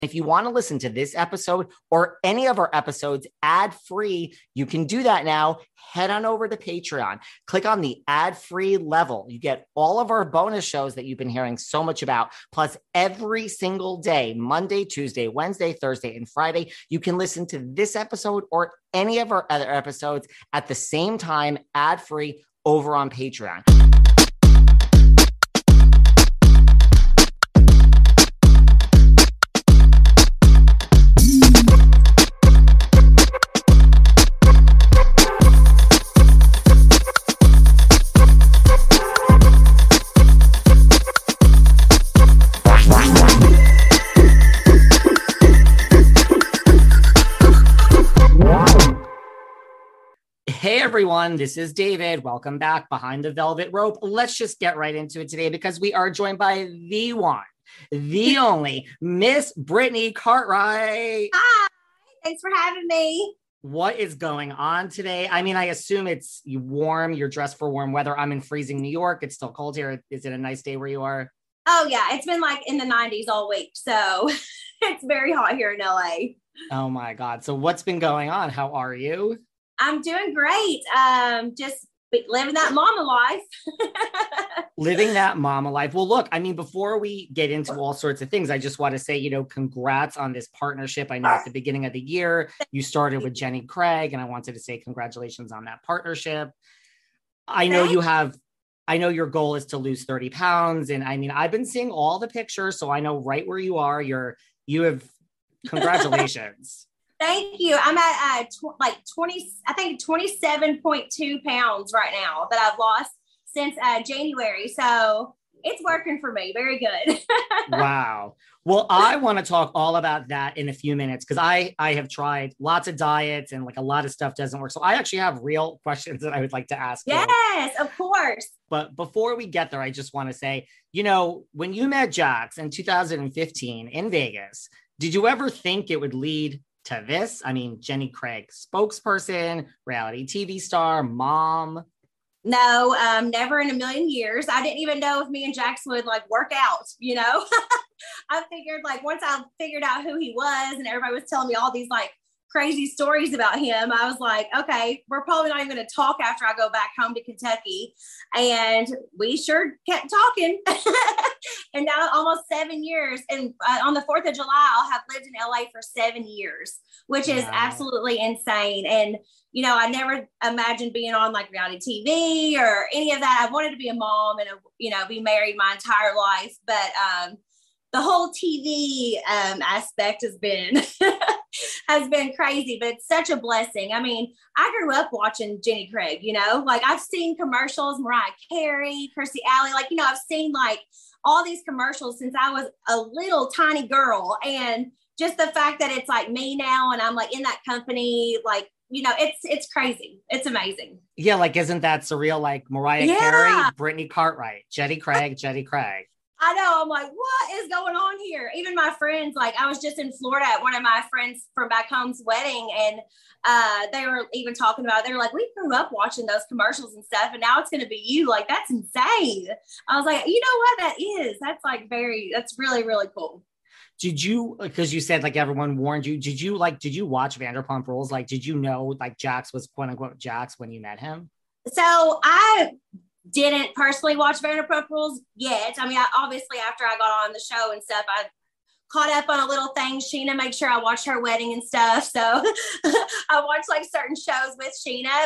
If you want to listen to this episode or any of our episodes ad-free, you can do that now. Head on over to Patreon. Click on the ad-free level. You get all of our bonus shows that you've been hearing so much about. Plus, every single day, Monday, Tuesday, Wednesday, Thursday, and Friday, you can listen to this episode or any of our other episodes at the same time, ad-free, over on Patreon. Hey everyone, this is David. Welcome back behind the velvet rope. Let's just get right into it today because we are joined by the one, the only Miss Brittany Cartwright. Hi, thanks for having me. What is going on today? I mean, I assume it's warm. You're dressed for warm weather. I'm in freezing New York. It's still cold here. Is it a nice day where you are? Oh yeah, it's been like in the 90s all week. So it's very hot here in LA. Oh my God. So what's been going on? How are you? I'm doing great. Just living that mama life. Living that mama life. Well, look, I mean, before we get into all sorts of things, I just want to say, congrats on this partnership. I know at the beginning of the year, you started with Jenny Craig, and I wanted to say congratulations on that partnership. I know your goal is to lose 30 pounds. And I mean, I've been seeing all the pictures, so I know right where you are. Congratulations. Thank you. I'm at 27.2 pounds right now that I've lost since January. So it's working for me. Very good. Wow. Well, I want to talk all about that in a few minutes because I have tried lots of diets and like a lot of stuff doesn't work. So I actually have real questions that I would like to ask you. Yes, of course. But before we get there, I just want to say, when you met Jax in 2015 in Vegas, did you ever think it would lead to this? I mean, Jenny Craig, spokesperson, reality TV star, mom. No, never in a million years. I didn't even know if me and Jax would work out, I figured once I figured out who he was and everybody was telling me all these crazy stories about him, I was like, okay, we're probably not even going to talk after I go back home to Kentucky. And we sure kept talking. And now almost 7 years. And on the 4th of July, I'll have lived in LA for 7 years, which is absolutely insane. And, I never imagined being on reality TV or any of that. I wanted to be a mom and, be married my entire life. But the whole TV aspect has been has been crazy, but it's such a blessing. I mean, I grew up watching Jenny Craig, I've seen commercials, Mariah Carey, Kirstie Alley, I've seen all these commercials since I was a little tiny girl. And just the fact that it's me now and I'm in that company, it's crazy. It's amazing. Yeah. Isn't that surreal? Mariah Carey, Brittany Cartwright, Jenny Craig. I know. I'm what is going on here? Even my friends, I was just in Florida at one of my friends from back home's wedding, and they were even talking about it. They were like, we grew up watching those commercials and stuff, and now it's going to be you. That's insane. I was like, you know what that is? That's that's really, really cool. Did you, because you said everyone warned you, did you watch Vanderpump Rules? Did you know Jax was quote unquote Jax when you met him? So I didn't personally watch Vanderpump Rules yet. I mean, obviously after I got on the show and stuff, I caught up on a little thing. Sheena, make sure I watched her wedding and stuff. So I watched certain shows with Sheena.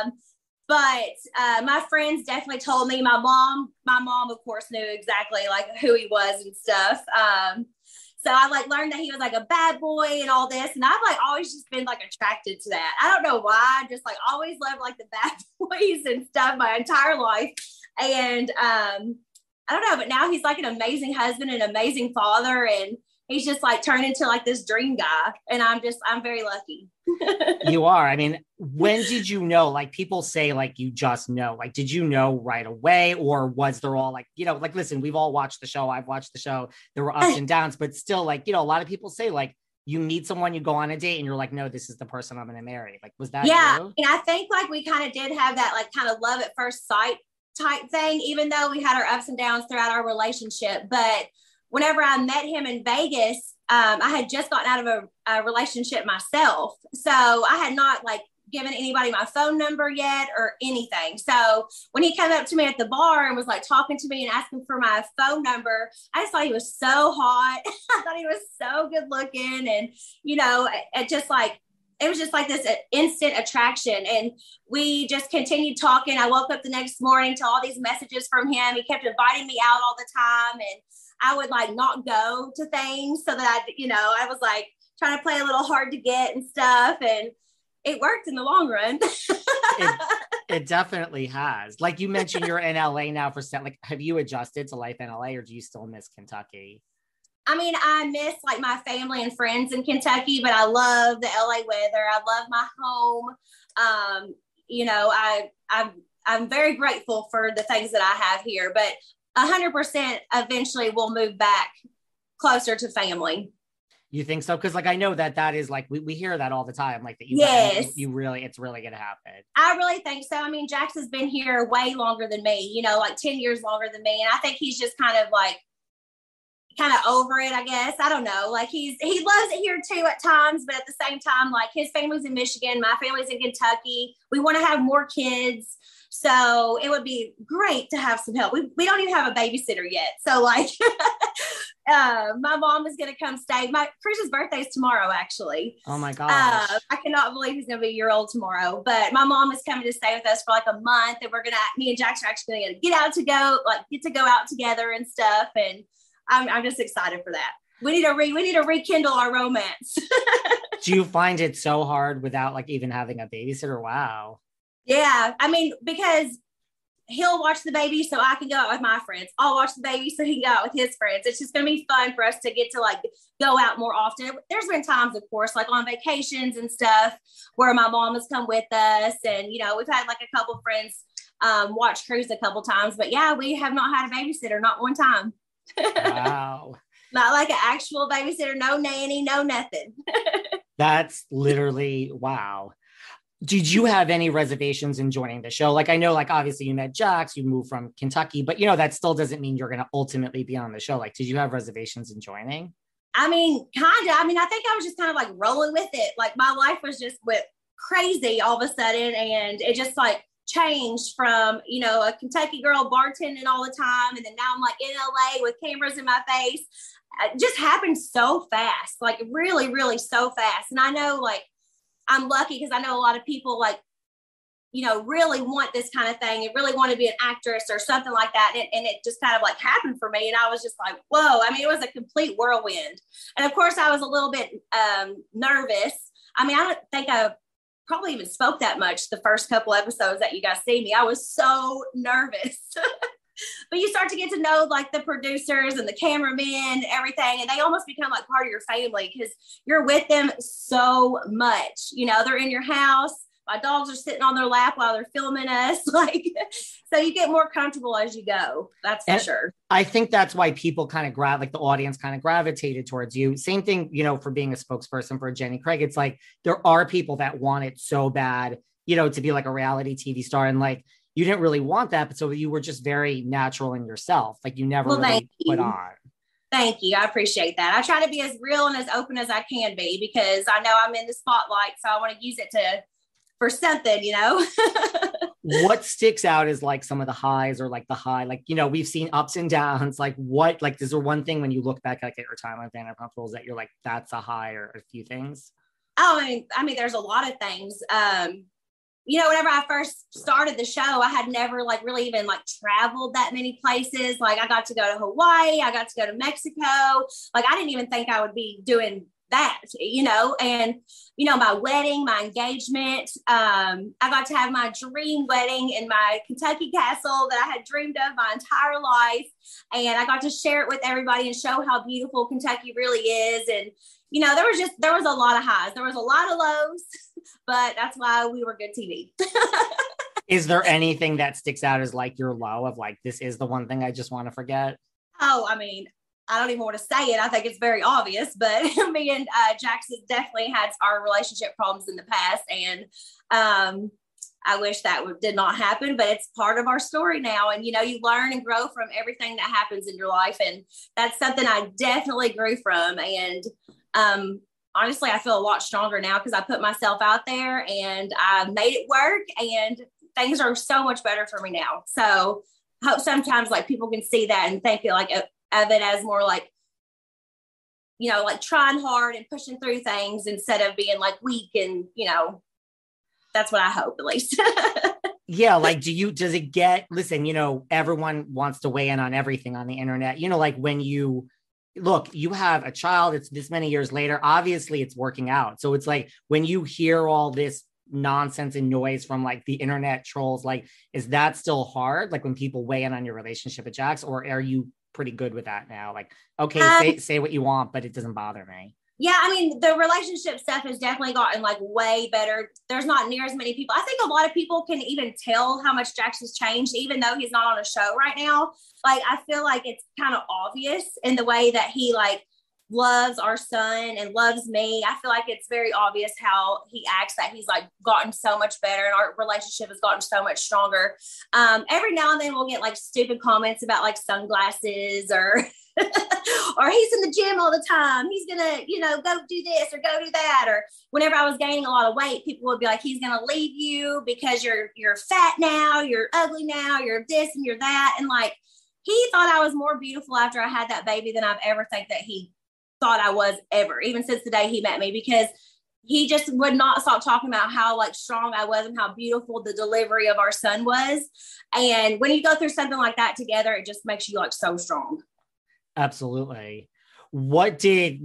But my friends definitely told me. My mom, of course, knew exactly who he was and stuff. So I learned that he was a bad boy and all this. And I've always just been attracted to that. I don't know why. I just always loved the bad boys and stuff my entire life. And I don't know, but now he's an amazing husband and amazing father. And he's just turned into this dream guy. And I'm very lucky. You are. I mean, when did you know? People say you just know. Did you know right away, or was there all listen, we've all watched the show. I've watched the show. There were ups and downs, but still, a lot of people say you meet someone, you go on a date, and you're no, this is the person I'm going to marry. Was that you? And I think we kind of did have that kind of love at first sight type thing, even though we had our ups and downs throughout our relationship. But whenever I met him in Vegas, I had just gotten out of a relationship myself. So I had not like given anybody my phone number yet or anything. So when he came up to me at the bar and was like talking to me and asking for my phone number, I just thought he was so hot. I thought he was so good looking. And, you know, it was just like this instant attraction. And we just continued talking. I woke up the next morning to all these messages from him. He kept inviting me out all the time. And I would like not go to things so that I was like trying to play a little hard to get and stuff. And it worked in the long run. It definitely has. Like you mentioned, you're in LA now like, have you adjusted to life in LA or do you still miss Kentucky? I mean, I miss like my family and friends in Kentucky, but I love the LA weather. I love my home. I'm very grateful for the things that I have here, but 100% eventually we'll move back closer to family. You think so? Because like I know that is like we hear that all the time. Like that it's really gonna happen. I really think so. I mean, Jax has been here way longer than me, like 10 years longer than me. And I think he's just kind of over it, I guess. I don't know. Like he loves it here too at times, but at the same time, like his family's in Michigan, my family's in Kentucky. We want to have more kids. So it would be great to have some help. We don't even have a babysitter yet. So like my mom is going to come stay. Chris's birthday is tomorrow, actually. Oh my gosh. I cannot believe he's going to be a year old tomorrow, but my mom is coming to stay with us for like a month, and me and Jax are actually going to get to go out together and stuff. And I'm just excited for that. We need to rekindle our romance. Do you find it so hard without like even having a babysitter? Wow. Yeah. I mean, because he'll watch the baby so I can go out with my friends. I'll watch the baby so he can go out with his friends. It's just going to be fun for us to get to like go out more often. There's been times, of course, like on vacations and stuff where my mom has come with us. And, we've had like a couple friends watch Cruz a couple times. But yeah, we have not had a babysitter, not one time. Wow. Not like an actual babysitter, no nanny, no nothing. That's literally wow. Did you have any reservations in joining the show? Like, I know, like, obviously you met Jax, you moved from Kentucky, but that still doesn't mean you're going to ultimately be on the show. Like, did you have reservations in joining? I mean, kind of. I mean, I think I was just kind of like rolling with it. Like my life was just went crazy all of a sudden. And it just like changed from, a Kentucky girl bartending all the time. And then now I'm like in LA with cameras in my face. It just happened so fast, like really, really so fast. And I know like, I'm lucky because I know a lot of people like, really want this kind of thing and really want to be an actress or something like that. And it just kind of like happened for me. And I was just like, whoa, I mean, it was a complete whirlwind. And of course I was a little bit nervous. I mean, I don't think I probably even spoke that much the first couple episodes that you guys see me. I was so nervous. But you start to get to know like the producers and the cameramen and everything, and they almost become like part of your family because you're with them so much. They're in your house. My dogs are sitting on their lap while they're filming us. Like, so you get more comfortable as you go. That's for sure. I think that's why people kind of the audience kind of gravitated towards you. Same thing, for being a spokesperson for Jenny Craig. It's like, there are people that want it so bad, to be like a reality TV star. And like, you didn't really want that, but so you were just very natural in yourself. Like you never really put on. Thank you. I appreciate that. I try to be as real and as open as I can be because I know I'm in the spotlight. So I want to use it for something, What sticks out is like some of the highs or like the high, like, we've seen ups and downs. Like is there one thing when you look back like at your time on Vanderpump Rules that you're like, that's a high or a few things? Oh, I mean, there's a lot of things. Whenever I first started the show, I had never like really even like traveled that many places. Like I got to go to Hawaii, I got to go to Mexico. Like I didn't even think I would be doing that, and, my wedding, my engagement, I got to have my dream wedding in my Kentucky castle that I had dreamed of my entire life. And I got to share it with everybody and show how beautiful Kentucky really is. And, there was a lot of highs. There was a lot of lows, but that's why we were good TV. Is there anything that sticks out as like your low of like, this is the one thing I just want to forget? Oh, I mean, I don't even want to say it. I think it's very obvious, but me and Jax has definitely had our relationship problems in the past. And I wish that did not happen, but it's part of our story now. And, you know, you learn and grow from everything that happens in your life. And that's something I definitely grew from. And honestly, I feel a lot stronger now because I put myself out there and I made it work, and things are so much better for me now. So I hope sometimes like people can see that and think like of it as more like, you know, like trying hard and pushing through things instead of being like weak. And, you know, that's what I hope, at least. Yeah. Like, does it get, listen, you know, everyone wants to weigh in on everything on the internet, you know, like when you have a child, it's this many years later, obviously it's working out. So it's like, when you hear all this nonsense and noise from like the internet trolls, like, is that still hard? Like when people weigh in on your relationship with Jax, or are you pretty good with that now? Like, okay, say what you want, but it doesn't bother me. Yeah, I mean, the relationship stuff has definitely gotten like way better. There's not near as many people. I think a lot of people can even tell how much Jax has changed, even though he's not on a show right now. Like, I feel like it's kind of obvious in the way that he like loves our son and loves me. I feel like it's very obvious how he acts, that he's like gotten so much better and our relationship has gotten so much stronger. Every now and then we'll get like stupid comments about like sunglasses or or he's in the gym all the time. He's going to, you know, go do this or go do that. Or whenever I was gaining a lot of weight, people would be like, he's going to leave you because you're fat now, you're ugly now, you're this and you're that. And like, he thought I was more beautiful after I had that baby than I've ever think that he thought I was ever, even since the day he met me, because he just would not stop talking about how like strong I was and how beautiful the delivery of our son was. And when you go through something like that together, it just makes you like so strong. Absolutely. What did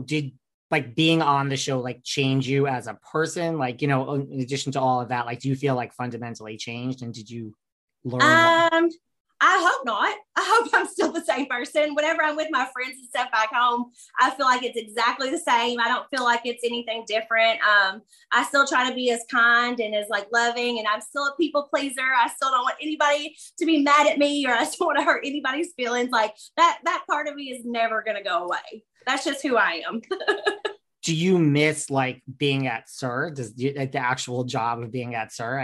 like being on the show like change you as a person? Like, you know, in addition to all of that, like, do you feel like fundamentally changed, and did you learn? I hope not. I hope I'm still the same person. Whenever I'm with my friends and stuff back home, I feel like it's exactly the same. I don't feel like it's anything different. I still try to be as kind and as like loving, and I'm still a people pleaser. I still don't want anybody to be mad at me, or I still want to hurt anybody's feelings. Like that part of me is never going to go away. That's just who I am. Do you miss like being at SUR? Like the actual job of being at SUR?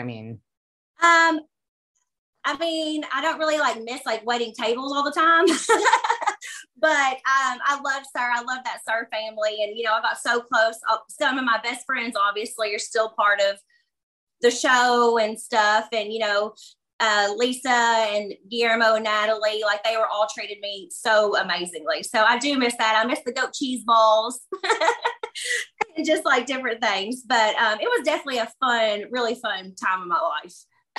I don't really like miss like waiting tables all the time, but I love SUR. I love that SUR family. And, you know, I got so close. Some of my best friends obviously are still part of the show and stuff. And, you know, Lisa and Guillermo and Natalie, like they were all treated me so amazingly. So I do miss that. I miss the goat cheese balls and just like different things. But it was definitely a really fun time of my life.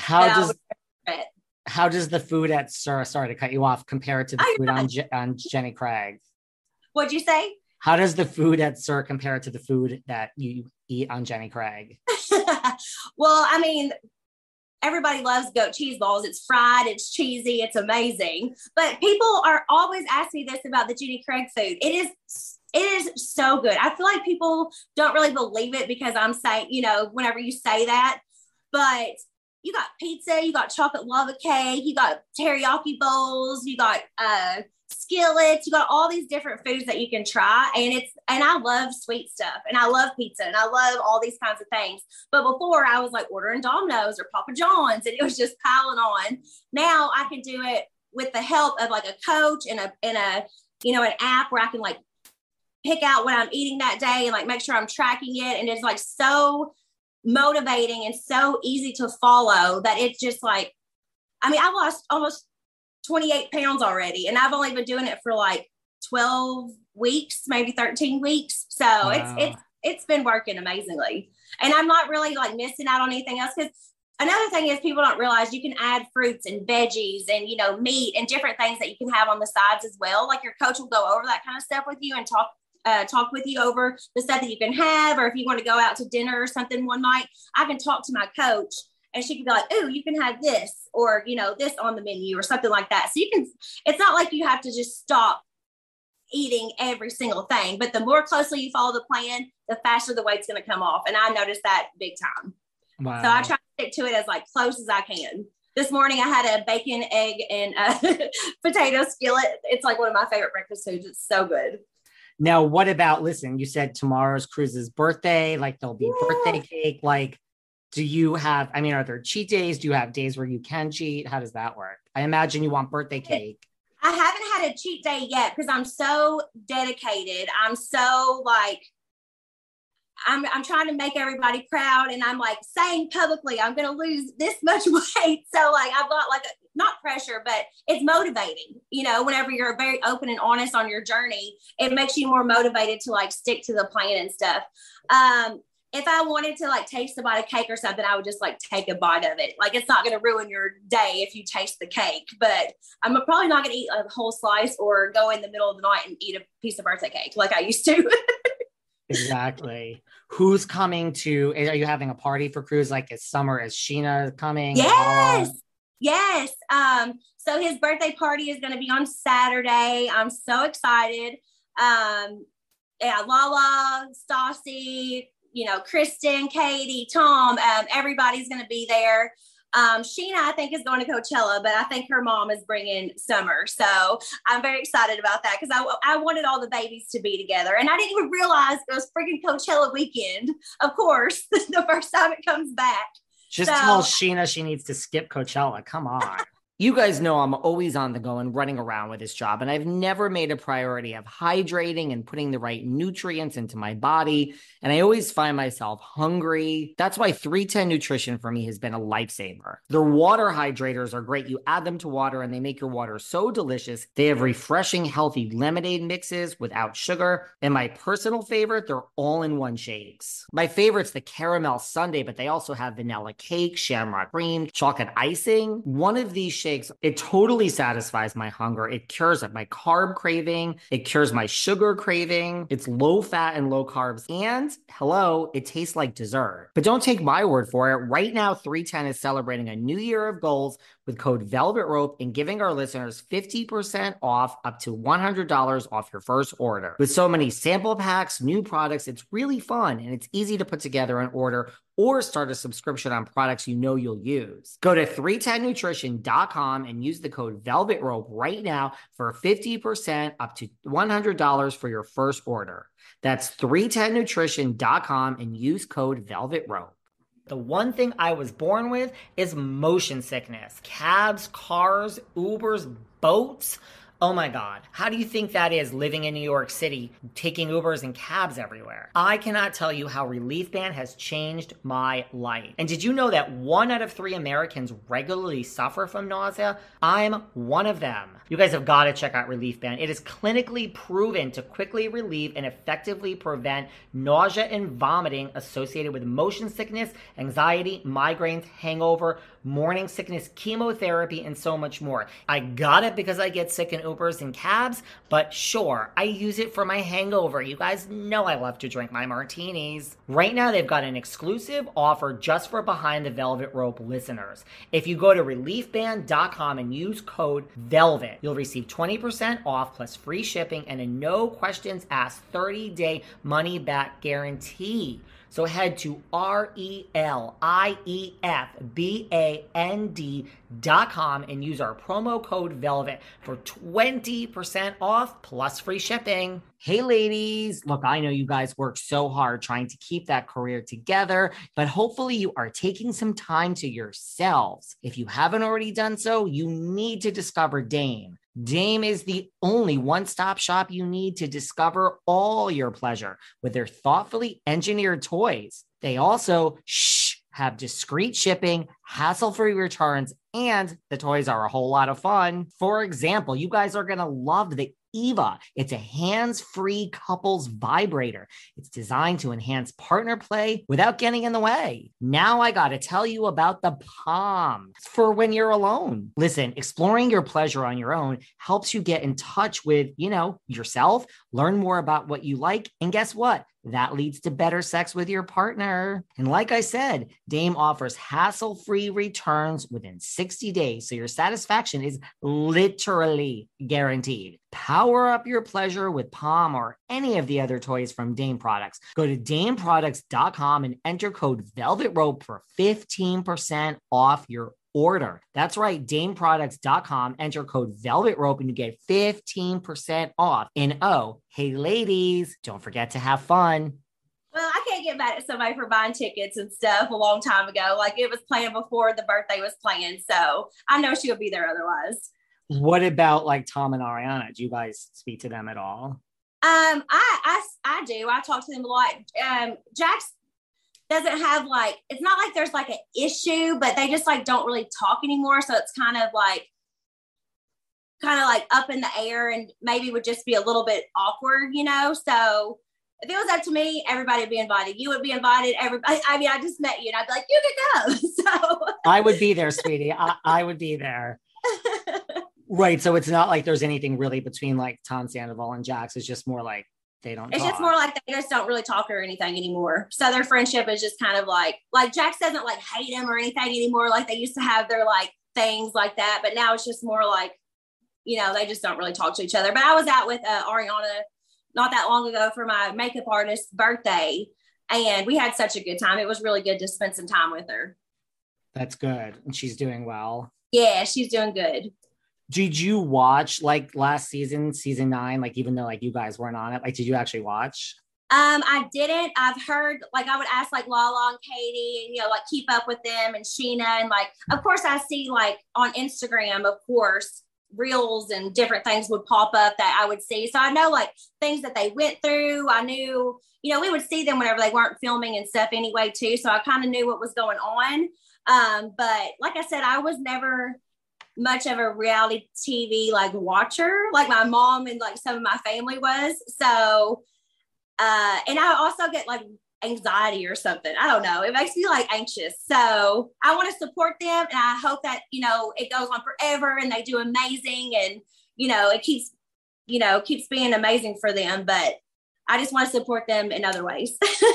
How does the food at SUR, sorry to cut you off, compare to the food on Jenny Craig? What'd you say? How does the food at SUR compare to the food that you eat on Jenny Craig? Well, I mean, everybody loves goat cheese balls. It's fried, it's cheesy, it's amazing. But people are always asking me this about the Jenny Craig food. It is so good. I feel like people don't really believe it because I'm saying, you know, whenever you say that, but you got pizza, you got chocolate lava cake, you got teriyaki bowls, you got skillets, you got all these different foods that you can try. And I love sweet stuff, and I love pizza, and I love all these kinds of things. But before I was like ordering Domino's or Papa John's, and it was just piling on. Now I can do it with the help of like a coach and a you know, an app where I can like pick out what I'm eating that day and like make sure I'm tracking it. And it's like so motivating and so easy to follow that it's just like, I mean, I've lost almost 28 pounds already, and I've only been doing it for like 12 weeks, maybe 13 weeks. So wow. It's been working amazingly, and I'm not really like missing out on anything else. Because another thing is people don't realize you can add fruits and veggies and, you know, meat and different things that you can have on the sides as well. Like your coach will go over that kind of stuff with you and talk with you over the stuff that you can have, or if you want to go out to dinner or something one night, I can talk to my coach and she can be like, oh, you can have this, or, you know, this on the menu or something like that. So it's not like you have to just stop eating every single thing, but the more closely you follow the plan, the faster the weight's going to come off. And I noticed that big time. Wow. So I try to stick to it as like close as I can. This morning I had a bacon, egg, and potato skillet. It's like one of my favorite breakfast foods. It's so good. Now, what about, listen, you said tomorrow's Cruz's birthday, like there'll be birthday cake. Like, Do you have, I mean, are there cheat days? Do you have days where you can cheat? How does that work? I imagine you want birthday cake. I haven't had a cheat day yet because I'm so dedicated. I'm so like, I'm trying to make everybody proud, and I'm like saying publicly I'm going to lose this much weight. So like I've got like not pressure, but it's motivating. You know, whenever you're very open and honest on your journey, it makes you more motivated to like stick to the plan and stuff. If I wanted to like taste a bite of cake or something, I would just like take a bite of it. Like it's not going to ruin your day if you taste the cake, but I'm probably not going to eat a whole slice or go in the middle of the night and eat a piece of birthday cake like I used to. Exactly. Who's coming to, are you having a party for Cruz? Like is Summer, is Sheena coming? Yes. Yes. So his birthday party is going to be on Saturday. I'm so excited. Yeah, Lala, Stassi, you know, Kristen, Katie, Tom, everybody's going to be there. Sheena, I think, is going to Coachella, but I think her mom is bringing Summer. So I'm very excited about that because I wanted all the babies to be together. And I didn't even realize it was freaking Coachella weekend. Of course, the first time it comes back. Just tell Sheena she needs to skip Coachella. Come on. You guys know I'm always on the go and running around with this job, and I've never made a priority of hydrating and putting the right nutrients into my body, and I always find myself hungry. That's why 310 Nutrition for me has been a lifesaver. Their water hydrators are great. You add them to water, and they make your water so delicious. They have refreshing, healthy lemonade mixes without sugar, and my personal favorite, they're all-in-one shakes. My favorite's the caramel sundae, but they also have vanilla cake, shamrock cream, chocolate icing. One of these shakes, it totally satisfies my hunger. It cures my carb craving. It cures my sugar craving. It's low fat and low carbs. And hello, it tastes like dessert. But don't take my word for it. Right now, 310 is celebrating a new year of goals with code Velvet Rope and giving our listeners 50% off up to $100 off your first order. With so many sample packs, new products, it's really fun and it's easy to put together an order or start a subscription on products you know you'll use. Go to 310nutrition.com and use the code Velvet Rope right now for 50% up to $100 for your first order. That's 310nutrition.com and use code Velvet Rope. The one thing I was born with is motion sickness. Cabs, cars, Ubers, boats. Oh my God. How do you think that is living in New York City, taking Ubers and cabs everywhere? I cannot tell you how Relief Band has changed my life. And did you know that 1 out of 3 Americans regularly suffer from nausea? I'm one of them. You guys have got to check out Relief Band. It is clinically proven to quickly relieve and effectively prevent nausea and vomiting associated with motion sickness, anxiety, migraines, hangover, morning sickness, chemotherapy, and so much more. I got it because I get sick in Ubers and cabs, but sure, I use it for my hangover. You guys know I love to drink my martinis. Right now, they've got an exclusive offer just for Behind the Velvet Rope listeners. If you go to reliefband.com and use code VELVET, you'll receive 20% off plus free shipping and a no questions asked 30-day money-back guarantee. So head to reliefband.com and use our promo code VELVET for 20% off plus free shipping. Hey ladies, look, I know you guys work so hard trying to keep that career together, but hopefully you are taking some time to yourselves. If you haven't already done so, you need to discover Dame. Dame is the only one-stop shop you need to discover all your pleasure with their thoughtfully engineered toys. They also have discreet shipping, hassle-free returns, and the toys are a whole lot of fun. For example, you guys are going to love the Eva. It's a hands-free couples vibrator. It's designed to enhance partner play without getting in the way. Now I got to tell you about the Palm for when you're alone. Listen, exploring your pleasure on your own helps you get in touch with, yourself, learn more about what you like, and guess what? That leads to better sex with your partner. And like I said, Dame offers hassle-free returns within 60 days, so your satisfaction is literally guaranteed. Power up your pleasure with Palm or any of the other toys from Dame Products. Go to dameproducts.com and enter code VELVETROPE for 15% off your order. That's right, dameproducts.com, enter code VELVETROPE and you get 15% off. And oh, hey ladies, don't forget to have fun. Well, I can't can't get mad at somebody for buying tickets and stuff a long time ago. Like it was planned before the birthday was planned. So I know she'll be there otherwise. What about like Tom and Ariana? Do you guys speak to them at all? I do. I talk to them a lot. Jax doesn't have like, it's not like there's like an issue, but they just like don't really talk anymore. So it's kind of like up in the air and maybe would just be a little bit awkward, you know? So if it was up to me, everybody would be invited. You would be invited. Everybody. I mean, I just met you and I'd be like, you can go. So I would be there, sweetie. I would be there. Right. So it's not like there's anything really between like Tom Sandoval and Jax. It's just more like they don't It's talk. just more like they just don't really talk or anything anymore. So their friendship is just kind of like Jax doesn't like hate him or anything anymore. Like they used to have their like things like that. But now it's just more like, you know, they just don't really talk to each other. But I was out with Ariana not that long ago for my makeup artist's birthday. And we had such a good time. It was really good to spend some time with her. That's good. And she's doing well. Yeah, she's doing good. Did you watch like last season 9? Like, even though like you guys weren't on it, like, did you actually watch? I didn't. I've heard, like, I would ask like Lala and Katie and, you know, like keep up with them and Sheena. And like, of course I see like on Instagram, of course, reels and different things would pop up that I would see. So I know like things that they went through. I knew, you know, we would see them whenever they weren't filming and stuff anyway too. So I kind of knew what was going on. But like I said, I was never much of a reality TV like watcher, like my mom and like some of my family was. So, and I also get like anxiety or something. I don't know. It makes me like anxious. So I want to support them. And I hope that, you know, it goes on forever and they do amazing. And, you know, it keeps being amazing for them. But I just want to support them in other ways.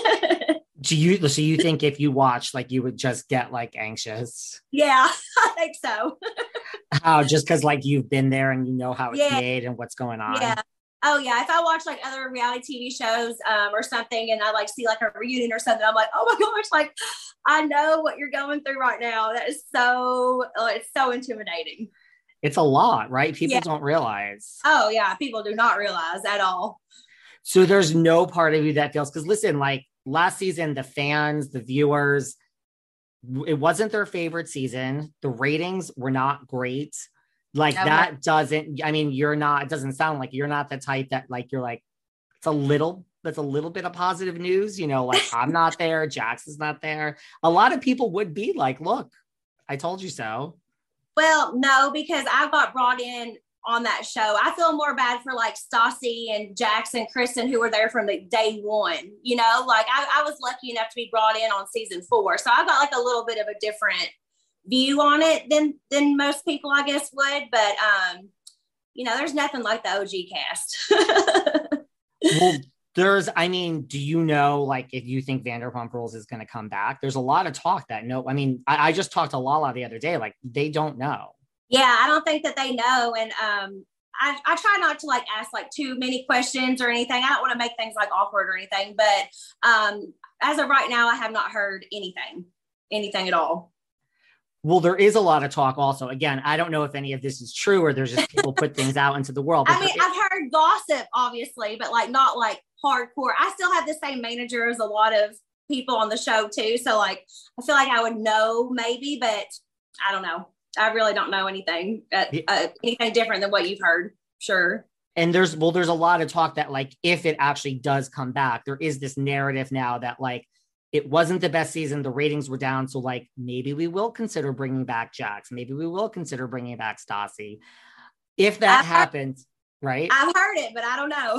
So you think if you watch, like, you would just get like anxious? Yeah, I think so. How? Just because like you've been there and you know how it's made and what's going on? Yeah. Oh yeah. If I watch like other reality TV shows or something and I like see like a reunion or something, I'm like, oh my gosh, like I know what you're going through right now. That is so, it's so intimidating. It's a lot, right? People don't realize. Oh yeah. People do not realize at all. So there's no part of you that feels, because listen, like last season, the fans, the viewers, it wasn't their favorite season. The ratings were not great. Like that doesn't, I mean, it doesn't sound like you're not the type that like, you're like, that's a little bit of positive news, you know, like I'm not there. Jax is not there. A lot of people would be like, look, I told you so. Well, no, because I got brought in on that show. I feel more bad for like Stassi and Jax and Kristen, who were there from the day one, you know, like I was lucky enough to be brought in on season 4. So I got like a little bit of a different view on it than most people, I guess, would. But, you know, there's nothing like the OG cast. Well, do you know, like, if you think Vanderpump Rules is going to come back? There's a lot of talk that I just talked to Lala the other day, like they don't know. Yeah, I don't think that they know. And I try not to like ask like too many questions or anything. I don't want to make things like awkward or anything. But as of right now, I have not heard anything at all. Well, there is a lot of talk also. Again, I don't know if any of this is true or there's just people put things out into the world. I mean, I've heard gossip, obviously, but like not like hardcore. I still have the same manager as a lot of people on the show too. So like, I feel like I would know maybe, but I don't know. I really don't know anything different than what you've heard. Sure. And there's a lot of talk that like, if it actually does come back, there is this narrative now that like, it wasn't the best season. The ratings were down. So like, maybe we will consider bringing back Jax. Maybe we will consider bringing back Stassi. If that happens, right? I've heard it, but I don't know.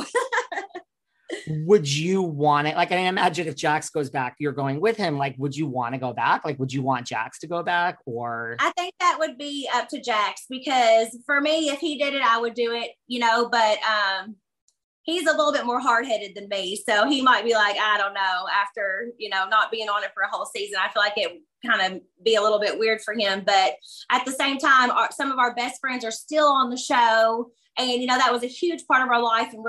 Would you want it? Like, I imagine if Jax goes back, you're going with him. Like, would you want to go back? Like, would you want Jax to go back? Or I think that would be up to Jax, because for me, if he did it, I would do it, you know, but he's a little bit more hard-headed than me. So he might be like, I don't know, after, you know, not being on it for a whole season, I feel like it kind of be a little bit weird for him. But at the same time, some of our best friends are still on the show. And, you know, that was a huge part of our life. And we're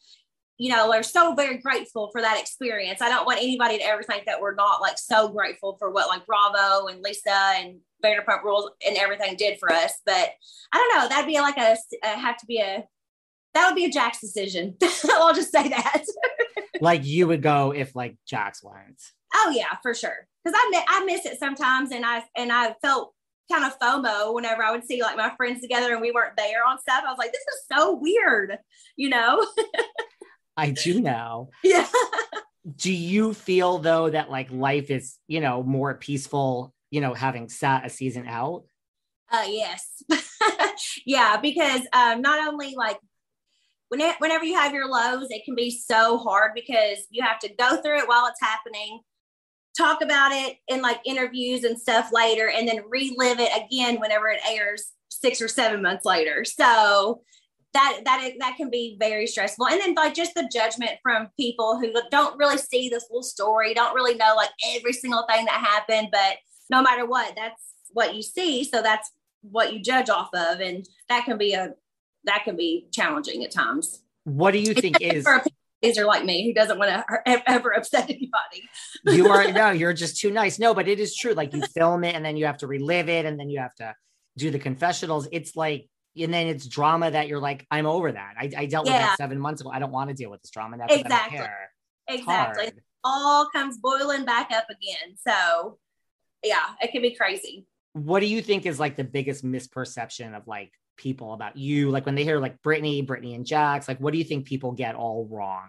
so very grateful for that experience. I don't want anybody to ever think that we're not like so grateful for what like Bravo and Lisa and Vanderpump Rules and everything did for us. But I don't know, that'd be like that would be a Jax decision. I'll just say that. Like you would go if like Jax went. Oh yeah, for sure. Because I miss it sometimes, and I felt kind of FOMO whenever I would see like my friends together and we weren't there on stuff. I was like, this is so weird, you know? I do now. Yeah. Do you feel though that like life is, more peaceful, having sat a season out? Yes. Yeah, because not only like whenever you have your lows, it can be so hard because you have to go through it while it's happening, talk about it in like interviews and stuff later, and then relive it again whenever it airs 6 or 7 months later. So that can be very stressful. And then like just the judgment from people who don't really see this full story, don't really know like every single thing that happened, but no matter what, that's what you see. So that's what you judge off of. And that can be challenging at times. What do you think is for a pleaser like me who doesn't want to ever upset anybody? You're just too nice. No, but it is true. Like you film it and then you have to relive it and then you have to do the confessionals. It's like, and then it's drama that you're like, I'm over that. I dealt with that 7 months ago. I don't want to deal with this drama now. Exactly. I don't care. Exactly. It all comes boiling back up again. So yeah, it can be crazy. What do you think is like the biggest misperception of like people about you? Like when they hear like Brittany and Jax, like what do you think people get all wrong?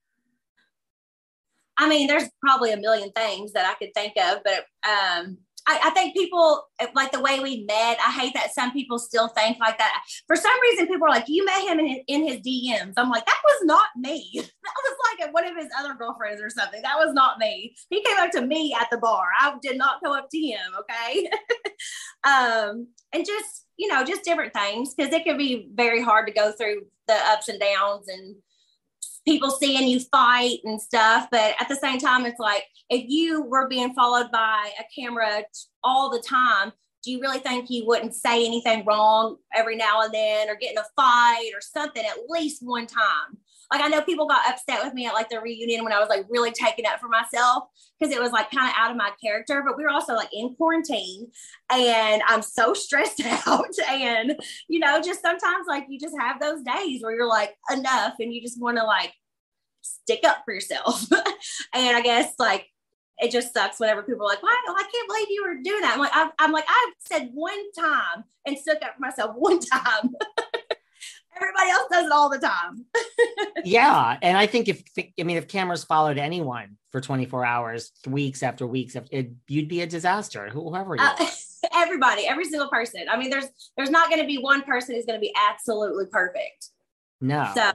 I mean, there's probably a million things that I could think of, but I think people like the way we met. I hate that some people still think like that. For some reason, people are like, you met him in his DMs. I'm like, that was not me. That was like one of his other girlfriends or something. That was not me. He came up to me at the bar. I did not go up to him. Okay. And just, just different things, because it can be very hard to go through the ups and downs and people seeing you fight and stuff. But at the same time, it's like, if you were being followed by a camera all the time, do you really think you wouldn't say anything wrong every now and then or get in a fight or something at least one time? Like, I know people got upset with me at like the reunion when I was like really taking up for myself because it was like kind of out of my character, but we were also like in quarantine and I'm so stressed out. And, just sometimes like you just have those days where you're like enough and you just want to like stick up for yourself. And I guess like, it just sucks whenever people are like, "Why? I can't believe you were doing that." I'm like, I said one time and stuck up for myself one time. Everybody else does it all the time. Yeah. And I think if cameras followed anyone for 24 hours, weeks after weeks, you'd be a disaster, whoever you are. Everybody, every single person. I mean, there's not going to be one person who's going to be absolutely perfect. No. So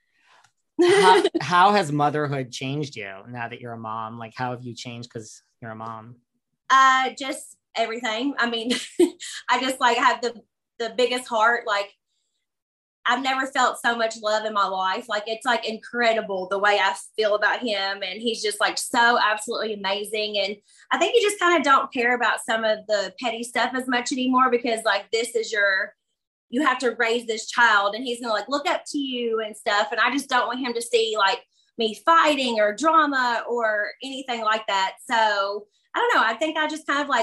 how has motherhood changed you now that you're a mom? Like, how have you changed because you're a mom? Just everything. I mean, I just like have the biggest heart. Like, I've never felt so much love in my life. Like, it's like incredible the way I feel about him. And he's just like so absolutely amazing. And I think you just kind of don't care about some of the petty stuff as much anymore because like this is you have to raise this child and he's going to like look up to you and stuff. And I just don't want him to see like me fighting or drama or anything like that. So I don't know. I think I just kind of like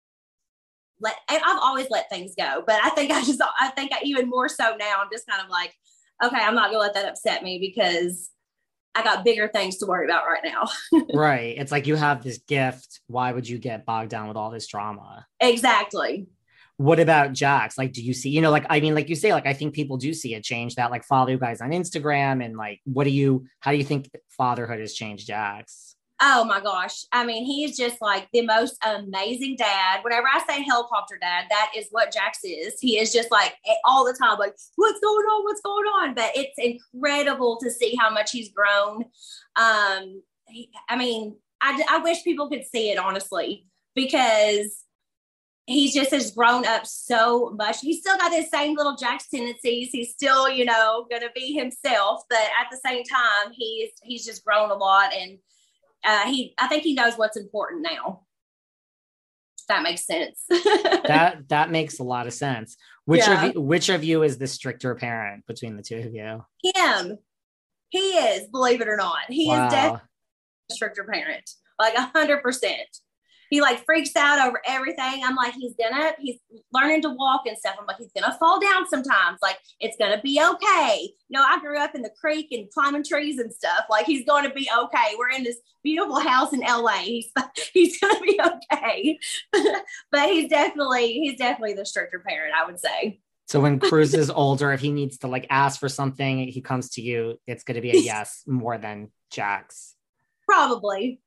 I've always let things go, but I think even more so now, I'm just kind of like, okay, I'm not gonna let that upset me because I got bigger things to worry about right now. Right. It's like you have this gift. Why would you get bogged down with all this drama? Exactly. What about Jax? Like, do you see, like you say, like, I think people do see a change that like follow you guys on Instagram and like, how do you think fatherhood has changed Jax? Oh my gosh. I mean, he's just like the most amazing dad. Whenever I say helicopter dad, that is what Jax is. He is just like all the time, like, what's going on? What's going on? But it's incredible to see how much he's grown. I mean, I wish people could see it honestly, because he just has grown up so much. He's still got his same little Jax tendencies. He's still, going to be himself. But at the same time, he's just grown a lot. And I think he knows what's important now. If that makes sense. that makes a lot of sense. Which of you is the stricter parent between the two of you? Him. He is, believe it or not. He is definitely a stricter parent, like 100%. He like freaks out over everything. I'm like, he's learning to walk and stuff. I'm like, he's gonna fall down sometimes. Like, it's gonna be okay. You know, I grew up in the creek and climbing trees and stuff. Like, he's going to be okay. We're in this beautiful house in LA. He's gonna be okay. But he's definitely the stricter parent, I would say. So when Cruz is older, if he needs to like ask for something, he comes to you, it's going to be a yes more than Jax. Probably.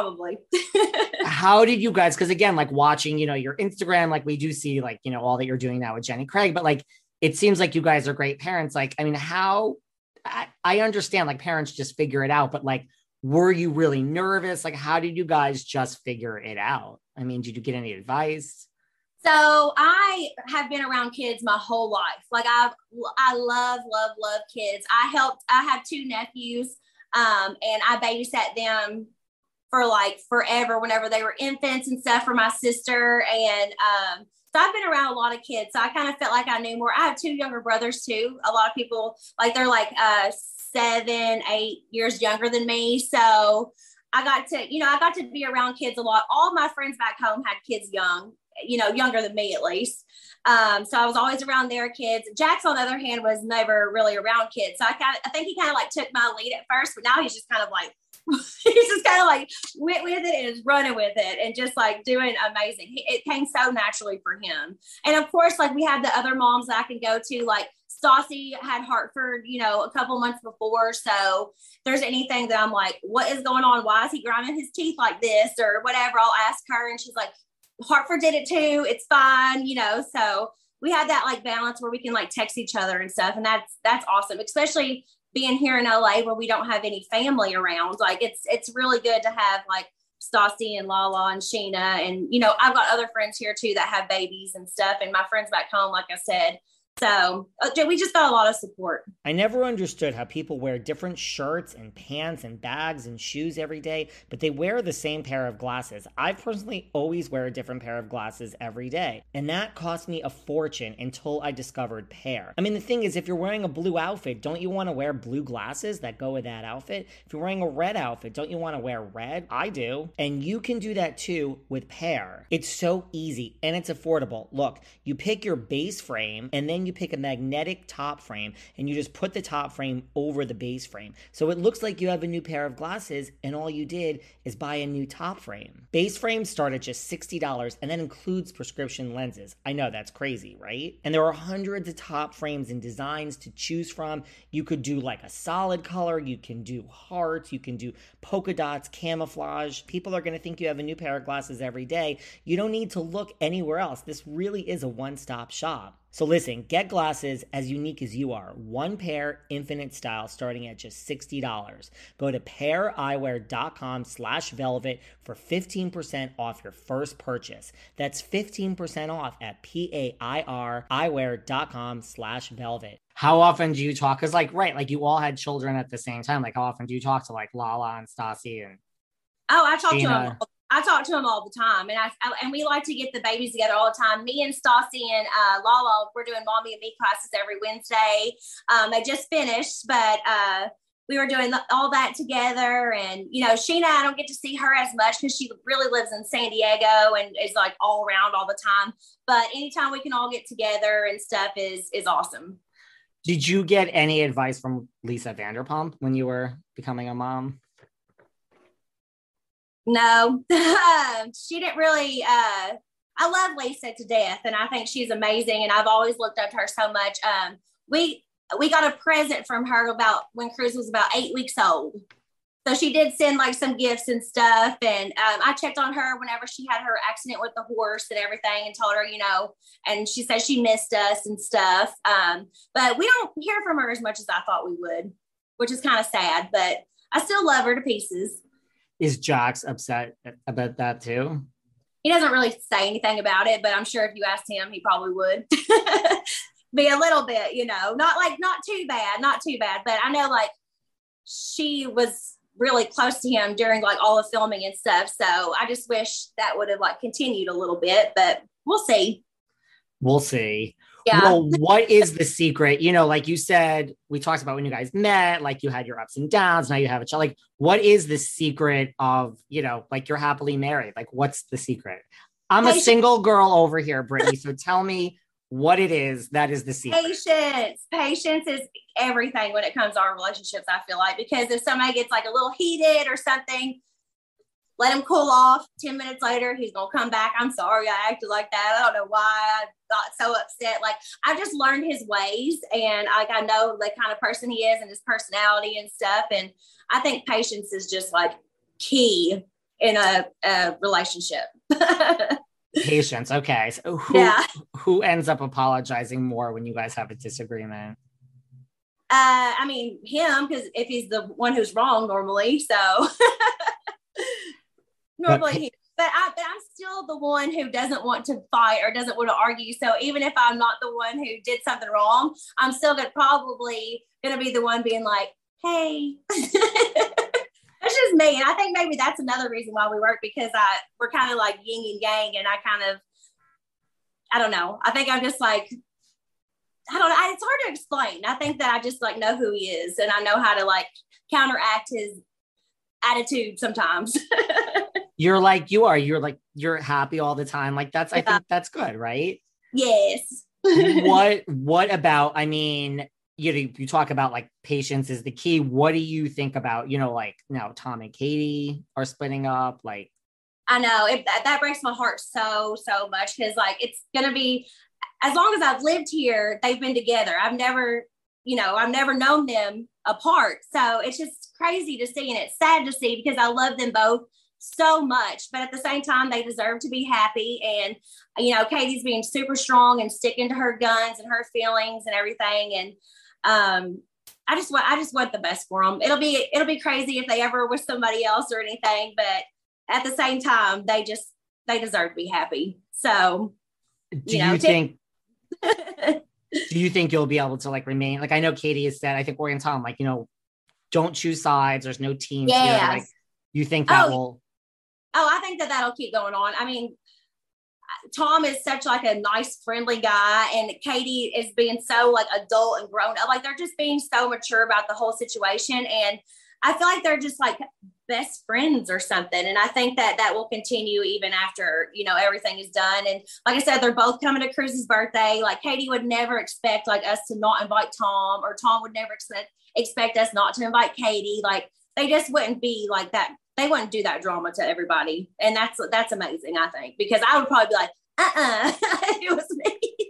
How did you guys, because again, like watching, your Instagram, like we do see like, all that you're doing now with Jenny Craig, but like, it seems like you guys are great parents. Like, I mean, I understand like parents just figure it out, but like, were you really nervous? Like, how did you guys just figure it out? I mean, did you get any advice? So I have been around kids my whole life. Like I love kids. I have 2 nephews, and I babysat them for like forever whenever they were infants and stuff for my sister. And, so I've been around a lot of kids. So I kind of felt like I knew more. I have 2 younger brothers too. A lot of people like, they're like, 7, 8 years younger than me. So I got to be around kids a lot. All my friends back home had kids young, younger than me at least. So I was always around their kids. Jax, on the other hand, was never really around kids. So I think he kind of like took my lead at first, but now he's just kind of like, he's just kind of like went with it and is running with it and just like doing amazing. It came so naturally for him. And of course, like we had the other moms that I can go to, like Stassi had Hartford, a couple months before. So if there's anything that I'm like, what is going on? Why is he grinding his teeth like this or whatever? I'll ask her and she's like, Hartford did it too. It's fine, so we had that like balance where we can like text each other and stuff. And that's awesome, especially being here in LA where we don't have any family around. Like it's really good to have like Stassi and Lala and Sheena. And, I've got other friends here too that have babies and stuff. And my friends back home, like I said, so we just got a lot of support. I never understood how people wear different shirts and pants and bags and shoes every day, but they wear the same pair of glasses. I personally always wear a different pair of glasses every day, and that cost me a fortune until I discovered Pair. I mean, the thing is, if you're wearing a blue outfit, don't you want to wear blue glasses that go with that outfit? If you're wearing a red outfit, don't you want to wear red? I do. And you can do that too with Pair. It's so easy and it's affordable. Look, you pick your base frame and then you pick a magnetic top frame and you just put the top frame over the base frame. So it looks like you have a new pair of glasses and all you did is buy a new top frame. Base frames start at just $60 and that includes prescription lenses. I know that's crazy, right? And there are hundreds of top frames and designs to choose from. You could do like a solid color, you can do hearts, you can do polka dots, camouflage. People are going to think you have a new pair of glasses every day. You don't need to look anywhere else. This really is a one-stop shop. So listen, get glasses as unique as you are. One pair, infinite style, starting at just $60. Go to paireyewear.com/velvet for 15% off your first purchase. That's 15% off at paireyewear.com/velvet. How often do you talk? Because like you all had children at the same time. Like how often do you talk to like Lala and Stassi and I talk to them. I talk to them all the time, and we like to get the babies together all the time. Me and Stassi and Lala, we're doing Mommy and Me classes every Wednesday. They just finished, but we were doing all that together. And Sheena, I don't get to see her as much because she really lives in San Diego and is like all around all the time. But anytime we can all get together and stuff is awesome. Did you get any advice from Lisa Vanderpump when you were becoming a mom? No, she didn't really, I love Lisa to death and I think she's amazing. And I've always looked up to her so much. We got a present from her about when Cruz was about 8 weeks old. So she did send like some gifts and stuff. And I checked on her whenever she had her accident with the horse and everything and told her, and she said she missed us and stuff. But we don't hear from her as much as I thought we would, which is kind of sad, but I still love her to pieces. Is Jax upset about that too? He doesn't really say anything about it, but I'm sure if you asked him, he probably would be a little bit, not too bad, but I know like she was really close to him during like all the filming and stuff. So I just wish that would have like continued a little bit, but we'll see. We'll see. Yeah. Well, what is the secret? You know, like you said, we talked about when you guys met, like you had your ups and downs. Now you have a child. Like, what is the secret of, you know, like you're happily married? Like, what's the secret? I'm a Patience. single girl over here, Brittany. So tell me what it is that is the secret. Patience is everything when it comes to our relationships, I feel like, because if somebody gets like a little heated or something, let him cool off. 10 minutes later, he's going to come back. I'm sorry I acted like that. I don't know why I got so upset. Like, I just learned his ways, and like I know the kind of person he is and his personality and stuff. And I think patience is just like key in a relationship. Patience. Okay. So who ends up apologizing more when you guys have a disagreement? I mean, him, because if he's the one who's wrong normally. So normally, but I'm still the one who doesn't want to fight or doesn't want to argue. So even if I'm not the one who did something wrong, I'm still probably gonna be the one being like, "Hey." That's just me. And I think maybe that's another reason why we work, because we're kind of like yin and yang, and I don't know. I think I'm just like, I don't know. It's hard to explain. I think that I just like know who he is, and I know how to like counteract his attitude sometimes. You're you're happy all the time. Like I think that's good, right? Yes. What about, I mean, you talk about like patience is the key. What do you think about, you know, like now Tom and Katie are splitting up? Like, I know that breaks my heart so much, because like it's gonna be, as long as I've lived here, they've been together. I've never known them apart. So it's just crazy to see, and it's sad to see, because I love them both so much, but at the same time, they deserve to be happy. And, you know, Katie's being super strong and sticking to her guns and her feelings and everything. And, I just want the best for them. It'll be crazy if they ever with somebody else or anything, but at the same time, they deserve to be happy. So, do you think you'll be able to like remain, like, I know Katie has said, I think Ori and Tom, like, you know, don't choose sides. There's no teams here. Like, you think that will? Oh, I think that'll keep going on. I mean, Tom is such like a nice, friendly guy, and Katie is being so like adult and grown up. Like, they're just being so mature about the whole situation, and I feel like they're just like best friends or something. And I think that will continue even after, you know, everything is done. And like I said, they're both coming to Cruz's birthday. Like, Katie would never expect like us to not invite Tom, or Tom would never expect us not to invite Katie. Like, they just wouldn't be like that. They wouldn't do that drama to everybody. And that's amazing, I think, because I would probably be like, it was me.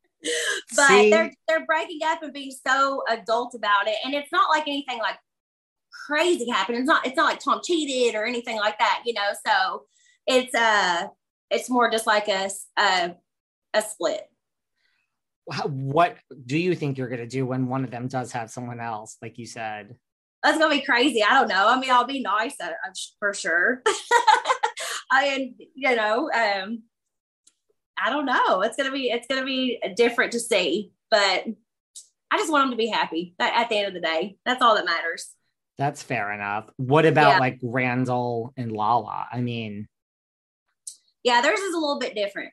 But they're breaking up and being so adult about it. And it's not like anything like crazy happened. It's not like Tom cheated or anything like that, you know? So it's more just like a split. What do you think you're going to do when one of them does have someone else, like you said? That's going to be crazy. I don't know. I mean, I'll be nice for sure. You know, I don't know. It's going to be different to see, but I just want them to be happy. At the end of the day, that's all that matters. That's fair enough. What about like Randall and Lala? I mean, yeah, theirs is a little bit different.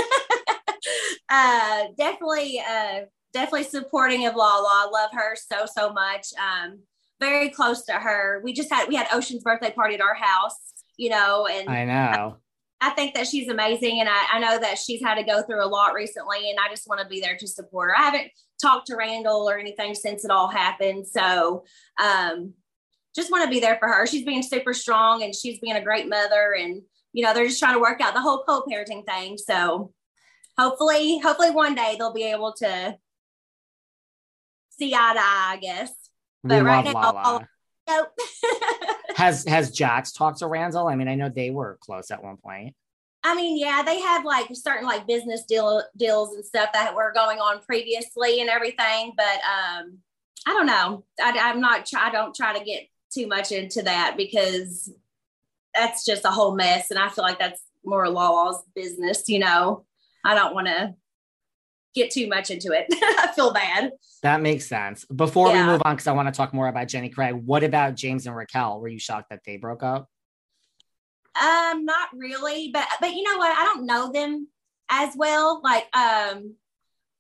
Definitely supporting of Lala. I love her so much. Very close to her. We had Ocean's birthday party at our house, you know, and I know. I think that she's amazing, and I know that she's had to go through a lot recently, and I just want to be there to support her. I haven't talked to Randall or anything since it all happened, so just want to be there for her. She's being super strong, and she's being a great mother, and you know, they're just trying to work out the whole co-parenting thing. So hopefully one day they'll be able to see eye to eye, I guess. But right now, Lala. Nope. Has Jax talked to Randall? I mean, I know they were close at one point. I mean, yeah, they have like certain like business deals and stuff that were going on previously and everything. But I don't know. I don't try to get too much into that, because that's just a whole mess. And I feel like that's more Lala's business, you know. I don't want to get too much into it. I feel bad. That makes sense. Before we move on, because I want to talk more about Jenny Craig, what about James and Raquel? Were you shocked that they broke up? Not really, but you know what? I don't know them as well. Like, I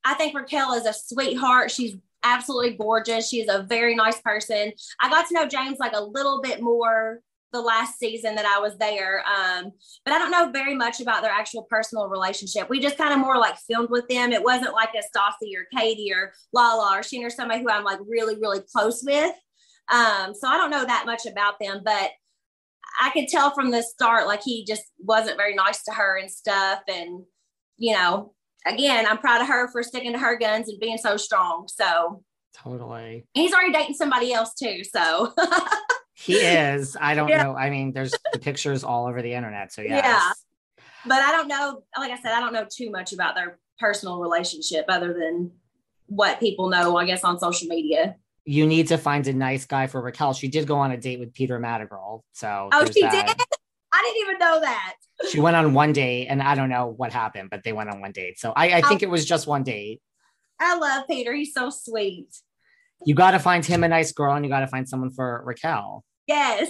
I think Raquel is a sweetheart. She's absolutely gorgeous. She's a very nice person. I got to know James like a little bit more the last season that I was there. But I don't know very much about their actual personal relationship. We just kind of more like filmed with them. It wasn't like a Stassi or Katie or Lala or Sheen or somebody who I'm like really, really close with. So I don't know that much about them, but I could tell from the start, like he just wasn't very nice to her and stuff. And, you know, again, I'm proud of her for sticking to her guns and being so strong. So totally. He's already dating somebody else too. So he is. I don't know. I mean, there's the pictures all over the internet. So yes. Yeah. But I don't know. Like I said, I don't know too much about their personal relationship other than what people know, I guess, on social media. You need to find a nice guy for Raquel. She did go on a date with Peter Madrigal. So she did? I didn't even know that. She went on one date, and I don't know what happened, but they went on one date. So I think it was just one date. I love Peter. He's so sweet. You got to find him a nice girl, and you got to find someone for Raquel. Yes.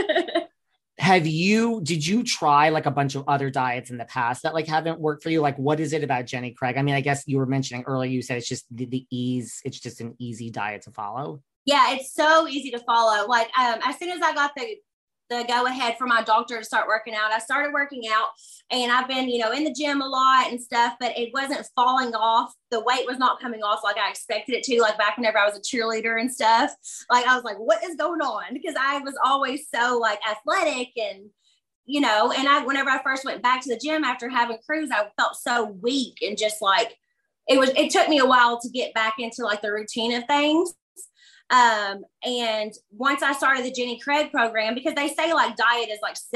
Did you try like a bunch of other diets in the past that like haven't worked for you? Like, what is it about Jenny Craig? I mean, I guess you were mentioning earlier, you said it's just the ease. It's just an easy diet to follow. Yeah, it's so easy to follow. Like, as soon as I got the go ahead for my doctor to start working out, I started working out, and I've been, you know, in the gym a lot and stuff, but it wasn't falling off. The weight was not coming off like I expected it to, like back whenever I was a cheerleader and stuff. Like, I was like, what is going on? Because I was always so like athletic and, you know, and whenever I first went back to the gym after having Cruz, I felt so weak and just like, it took me a while to get back into like the routine of things. And once I started the Jenny Craig program, because they say like diet is like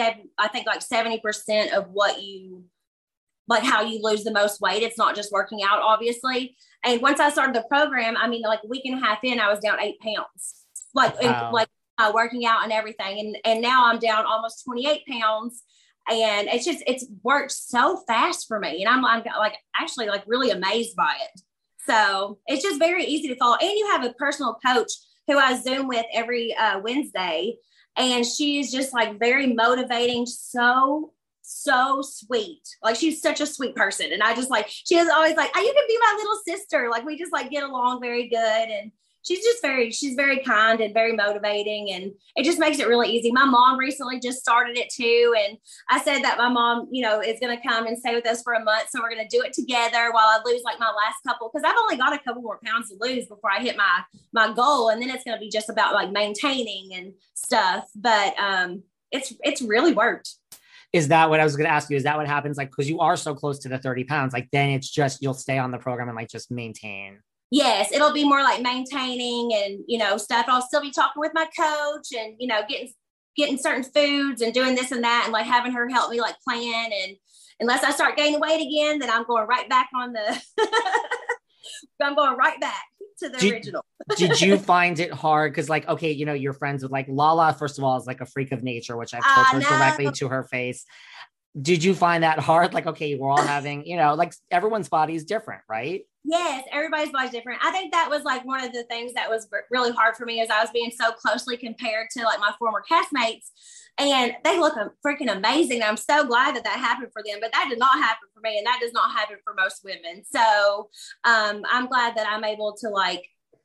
70% of what you, like how you lose the most weight. It's not just working out, obviously. And once I started the program, I mean, like a week and a half in, I was down 8 pounds, working out and everything. And now I'm down almost 28 pounds. And it's worked so fast for me. And I'm like, actually like really amazed by it. So it's just very easy to follow. And you have a personal coach who I Zoom with every Wednesday. And she's just like very motivating, so sweet. Like she's such a sweet person. And I just like, she is always like, oh, you can be my little sister. Like we just like get along very good. And she's very kind and very motivating. And it just makes it really easy. My mom recently just started it too. And I said that my mom, you know, is going to come and stay with us for a month. So we're going to do it together while I lose like my last couple, because I've only got a couple more pounds to lose before I hit my goal. And then it's going to be just about like maintaining and stuff. But it's really worked. Is that what I was going to ask you? Is that what happens? Like, because you are so close to the 30 pounds, like then it's just, you'll stay on the program and like just maintain. Yes, it'll be more like maintaining and, you know, stuff. I'll still be talking with my coach and, you know, getting certain foods and doing this and that and like having her help me like plan. And unless I start gaining weight again, then I'm going right back on I'm going right back to the original. Did you find it hard? Because like, okay, you know, you're friends with like Lala, first of all, is like a freak of nature, which I've told her directly to her face. Did you find that hard? Like, okay, we're all having, you know, like everyone's body is different, right? Yes, everybody's body's different. I think that was like one of the things that was really hard for me, is I was being so closely compared to like my former castmates, and they look freaking amazing. I'm so glad that happened for them, but that did not happen for me, and that does not happen for most women. So I'm glad that I'm able to like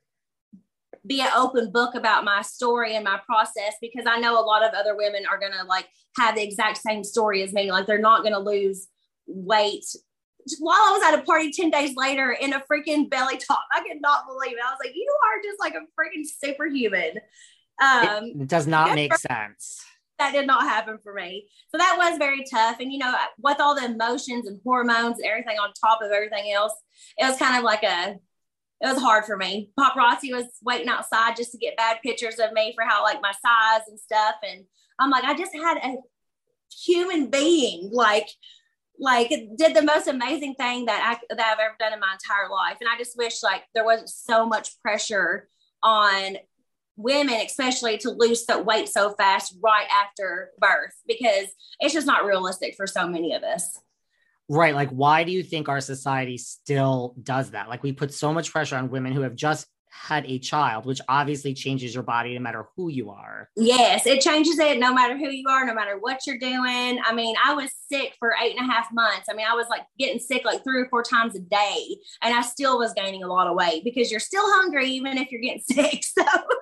be an open book about my story and my process, because I know a lot of other women are going to like have the exact same story as me. Like they're not going to lose weight. While I was at a party 10 days later in a freaking belly top, I could not believe it. I was like, you are just like a freaking superhuman. It does not make sense. That did not happen for me. So that was very tough. And, you know, with all the emotions and hormones and everything on top of everything else, it was kind of like it was hard for me. Paparazzi was waiting outside just to get bad pictures of me for how like my size and stuff. And I'm like, I just had a human being like did the most amazing thing that I've ever done in my entire life. And I just wish like there wasn't so much pressure on women, especially to lose weight so fast right after birth, because it's just not realistic for so many of us. Right. Like, why do you think our society still does that? Like we put so much pressure on women who have just had a child, which obviously changes your body no matter who you are. Yes, it changes it no matter who you are, no matter what you're doing. I mean, I was sick for 8.5 months. I mean, I was like getting sick like 3 or 4 times a day, and I still was gaining a lot of weight because you're still hungry even if you're getting sick. So,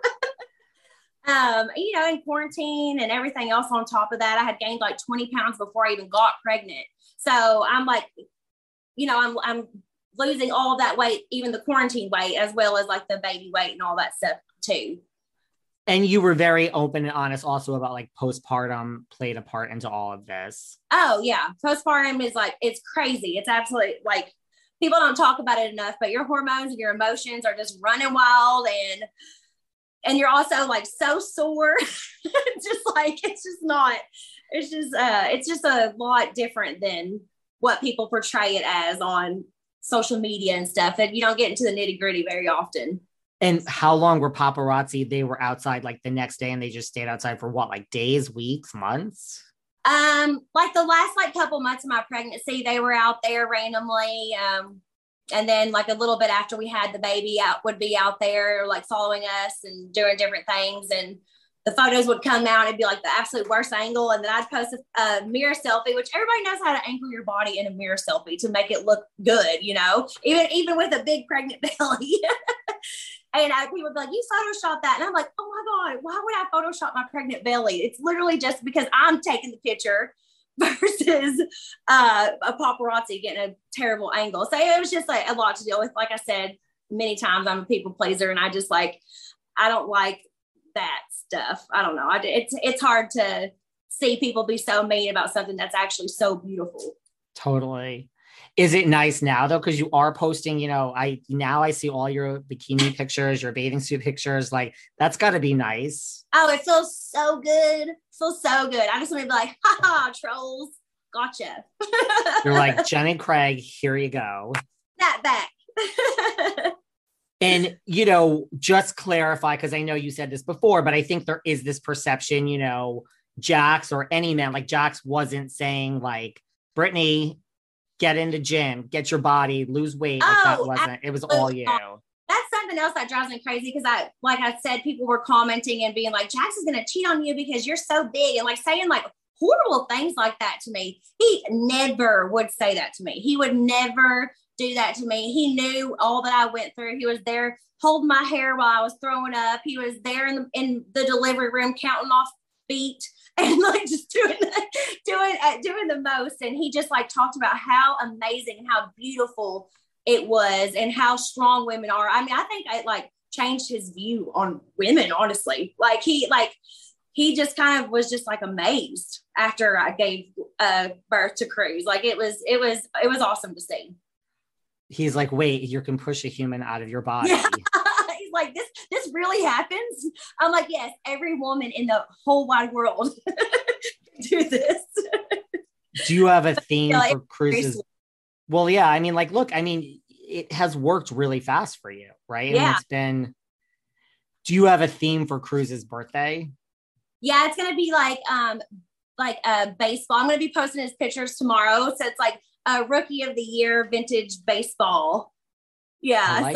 in quarantine and everything else on top of that, I had gained like 20 pounds before I even got pregnant. So I'm like, I'm losing all of that weight, even the quarantine weight, as well as like the baby weight and all that stuff too. And you were very open and honest also about like postpartum played a part into all of this. Oh yeah. Postpartum is like, it's crazy. It's absolutely like, people don't talk about it enough, but your hormones and your emotions are just running wild, and you're also like so sore. It's just a lot different than what people portray it as on social media and stuff, that you don't get into the nitty gritty very often. And how long were paparazzi? They were outside like the next day, and they just stayed outside for what, like days, weeks, months? Like the last like couple months of my pregnancy, they were out there randomly. And then like a little bit after we had the baby would be out there like following us and doing different things. And the photos would come out. It'd be like the absolute worst angle. And then I'd post a mirror selfie, which everybody knows how to angle your body in a mirror selfie to make it look good, even with a big pregnant belly. And people would be like, you Photoshopped that. And I'm like, oh my God, why would I Photoshop my pregnant belly? It's literally just because I'm taking the picture versus a paparazzi getting a terrible angle. So it was just like a lot to deal with. Like I said, many times I'm a people pleaser, and I don't like that stuff. I don't know. It's hard to see people be so mean about something that's actually so beautiful. Totally. Is it nice now though? Because you are posting, I see all your bikini pictures, your bathing suit pictures. Like that's got to be nice. Oh, it feels so good. I just want to be like, ha, trolls. Gotcha. You're like, Jenny Craig, here you go. That back. And, just clarify, because I know you said this before, but I think there is this perception, Jax or any man, like Jax wasn't saying like, Brittany, get in the gym, get your body, lose weight. That wasn't, it was all you. That's something else that drives me crazy, because like I said, people were commenting and being like, Jax is going to cheat on you because you're so big, and like saying like horrible things like that to me. He never would say that to me. He would never do that to me. He knew all that I went through. He was there holding my hair while I was throwing up. He was there in the delivery room counting off feet and like just doing the most. And he just like talked about how amazing and how beautiful it was and how strong women are. I mean, I think it like changed his view on women, honestly. He just kind of was just like amazed after I gave birth to Cruz. Like it was awesome to see. He's like, wait, you can push a human out of your body. Yeah. He's like, this really happens? I'm like, yes, every woman in the whole wide world do this. Do you have a theme for Cruz's? Well, yeah, I mean, like, look, I mean, it has worked really fast for you, right? Yeah. And it's been, do you have a theme for Cruz's birthday? Yeah, it's going to be like baseball. I'm going to be posting his pictures tomorrow. So it's like a rookie of the year vintage baseball. Yeah.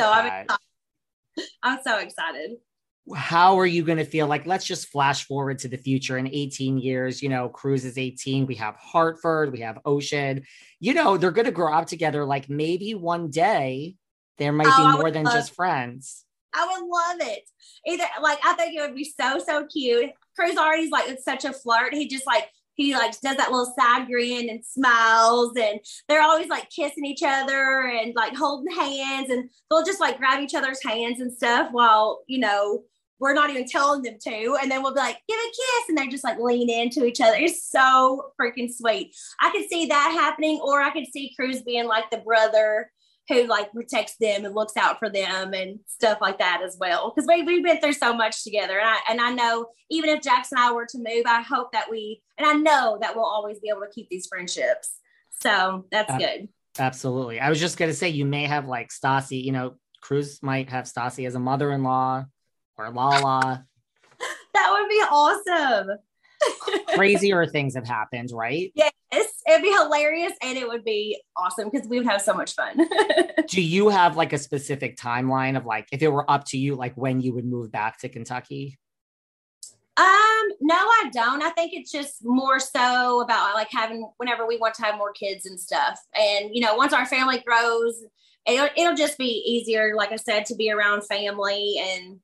I'm so excited. How are you going to feel? Like, let's just flash forward to the future in 18 years. Cruz is 18. We have Hartford. We have Ocean. They're going to grow up together. Like maybe one day there might be more than just friends. I would love it. I think it would be so cute. Cruz already is like, it's such a flirt. He does that little side grin and smiles, and they're always like kissing each other and like holding hands, and they'll just like grab each other's hands and stuff while, we're not even telling them to. And then we'll be like, give a kiss. And they just like lean into each other. It's so freaking sweet. I could see that happening, or I could see Cruz being like the brother who like protects them and looks out for them and stuff like that as well. Because we've been through so much together. And I know even if Jax and I were to move, I hope that I know that we'll always be able to keep these friendships. So that's good. Absolutely. I was just going to say, you may have like Stassi, Cruz might have Stassi as a mother-in-law or Lala. That would be awesome. Crazier things have happened, right? Yes. it'd be hilarious and it would be awesome because we would have so much fun. Do you have like a specific timeline of like, if it were up to you, like when you would move back to Kentucky? No, I don't. I think it's just more so about like having whenever we want to have more kids and stuff. And, you know, once our family grows, it'll just be easier, like I said, to be around family. And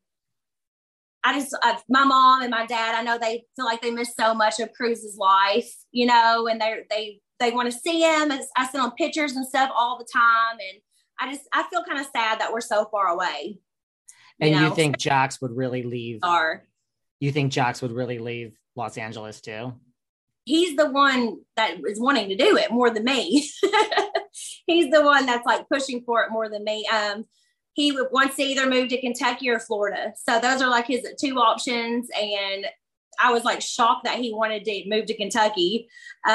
my mom and my dad, I know they feel like they miss so much of Cruz's life, you know, and they want to see him. I send them pictures and stuff all the time. And I feel kind of sad that we're so far away. And you think Jax would really leave? You think Jax would really leave Los Angeles too? He's the one that is wanting to do it more than me. He's the one that's like pushing for it more than me. He wants to either move to Kentucky or Florida. So those are like his two options. And I was like shocked that he wanted to move to Kentucky.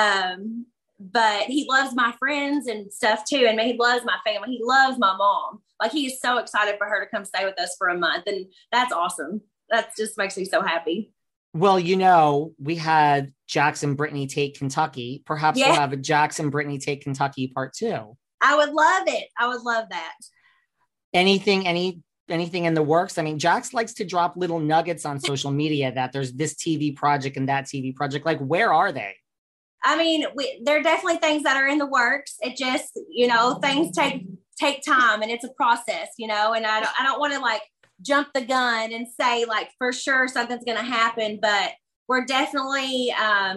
But he loves my friends and stuff too. And he loves my family. He loves my mom. Like he is so excited for her to come stay with us for a month. And that's awesome. That just makes me so happy. Well, you know, we had Jax and Brittany Take Kentucky. Perhaps we'll have a Jax and Brittany Take Kentucky part 2. I would love it. I would love that. Anything in the works? I mean, Jax likes to drop little nuggets on social media that there's this TV project and that TV project. Like, where are they? I mean, there are definitely things that are in the works. It just, you know, things take time and it's a process, you know, and I don't want to like jump the gun and say like for sure something's going to happen, but we're definitely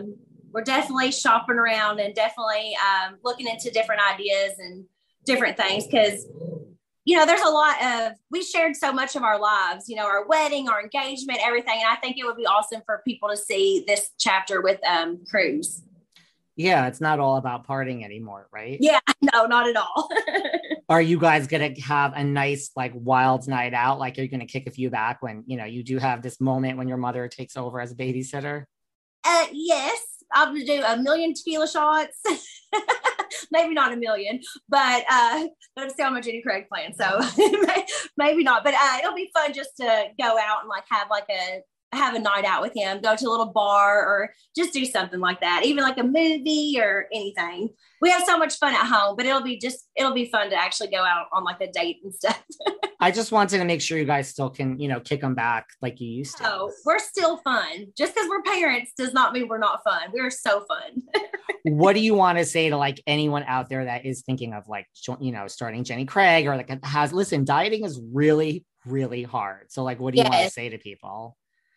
shopping around and definitely looking into different ideas and different things because you know there's a lot of we shared so much of our lives, you know, our wedding, our engagement, everything, and I think it would be awesome for people to see this chapter with Cruz. Yeah, it's not all about partying anymore, right? Yeah, no, not at all. Are you guys going to have a nice, like, wild night out? Like, you're going to kick a few back when, you know, you do have this moment when your mother takes over as a babysitter? Yes, I'm going to do 1 million tequila shots. Maybe not 1 million, but I'm still on my Jenny Craig plan. So maybe not, but it'll be fun just to go out and like have a night out with him, go to a little bar or just do something like that. Even like a movie or anything. We have so much fun at home, but it'll be fun to actually go out on like a date and stuff. I just wanted to make sure you guys still can, you know, kick them back like you used to. Oh, we're still fun. Just because we're parents does not mean we're not fun. We're so fun. What do you want to say to like anyone out there that is thinking of like, you know, starting Jenny Craig or like listen, dieting is really, really hard. So like, what do you want to say to people?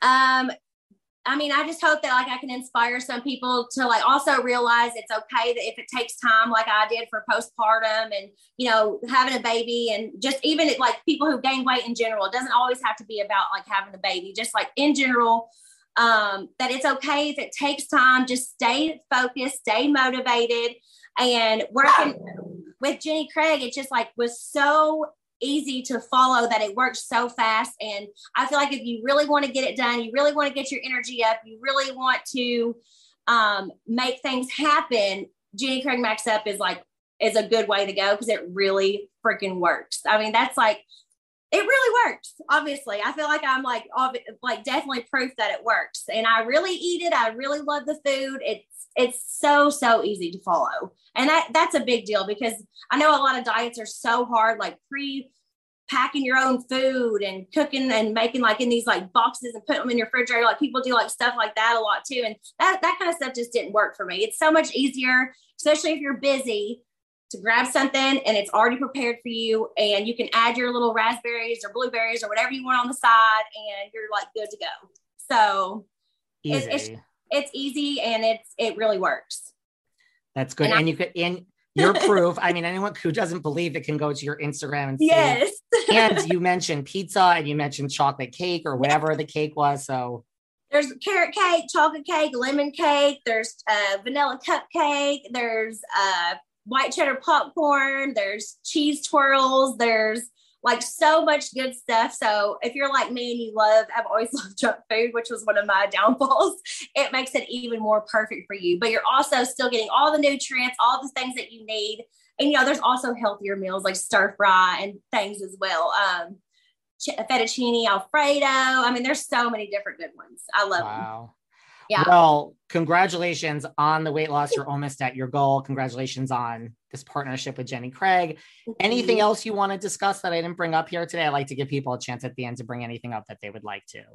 I mean, I just hope that like I can inspire some people to like also realize it's okay that if it takes time, like I did for postpartum and, you know, having a baby and just even like people who gain weight in general, it doesn't always have to be about like having a baby, just like in general, that it's okay if it takes time, just stay focused, stay motivated. And working with Jenny Craig, it just like was so easy to follow that it works so fast. And I feel like if you really want to get it done, you really want to get your energy up, you really want to make things happen, Jenny Craig Max Up is a good way to go because it really freaking works. I mean, that's like, it really works. Obviously, I feel like I'm like definitely proof that it works. And I really eat it. I really love the food. It's so easy to follow. And that's a big deal because I know a lot of diets are so hard, like pre-packing your own food and cooking and making like in these like boxes and putting them in your refrigerator. Like people do like stuff like that a lot too. And that kind of stuff just didn't work for me. It's so much easier, especially if you're busy, to grab something and it's already prepared for you and you can add your little raspberries or blueberries or whatever you want on the side and you're like good to go. So it's easy and it really works. That's good. And you could, in your proof, I mean, anyone who doesn't believe it can go to your Instagram and see. Yes. And you mentioned pizza and you mentioned chocolate cake or whatever the cake was. So there's carrot cake, chocolate cake, lemon cake. There's vanilla cupcake. There's white cheddar popcorn. There's cheese twirls. There's like so much good stuff. So if you're like me and I've always loved junk food, which was one of my downfalls, it makes it even more perfect for you. But you're also still getting all the nutrients, all the things that you need. And, you know, there's also healthier meals like stir fry and things as well. Fettuccine Alfredo. I mean, there's so many different good ones. I love them. Yeah. Well, congratulations on the weight loss. You're almost at your goal. Congratulations on this partnership with Jenny Craig. Anything else you want to discuss that I didn't bring up here today? I like to give people a chance at the end to bring anything up that they would like to.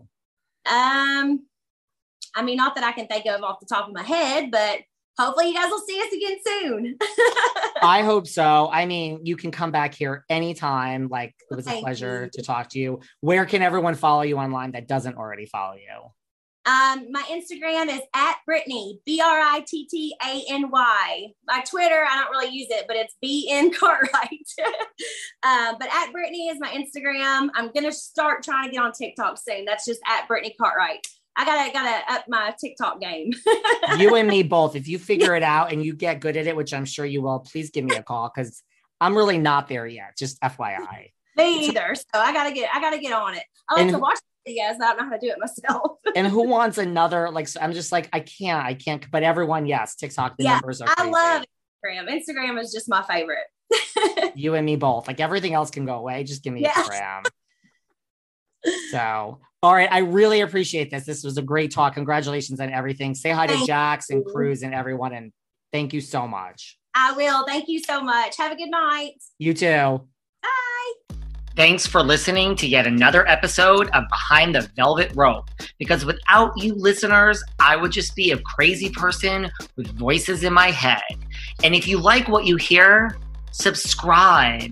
I mean, not that I can think of off the top of my head, but hopefully you guys will see us again soon. I hope so. I mean, you can come back here anytime. Like, it was a pleasure to talk to you. Where can everyone follow you online that doesn't already follow you? My Instagram is at Brittany, Brittany. My Twitter, I don't really use it, but it's BN Cartwright. But at Brittany is my Instagram. I'm going to start trying to get on TikTok soon. That's just at Brittany Cartwright. I gotta up my TikTok game. You and me both. If you figure it out and you get good at it, which I'm sure you will, please give me a call because I'm really not there yet. Just FYI. Me either. So I gotta get on it. I like to watch videos, but I don't know how to do it myself. And who wants another? Like, so I'm just like, I can't. But everyone, yes, TikTok. The numbers are crazy. I love Instagram. Instagram is just my favorite. You and me both. Like, everything else can go away. Just give me Instagram. So, all right. I really appreciate this. This was a great talk. Congratulations on everything. Say hi to Jax and Cruz and everyone. And thank you so much. I will. Thank you so much. Have a good night. You too. Bye. Thanks for listening to yet another episode of Behind the Velvet Rope. Because without you listeners, I would just be a crazy person with voices in my head. And if you like what you hear, subscribe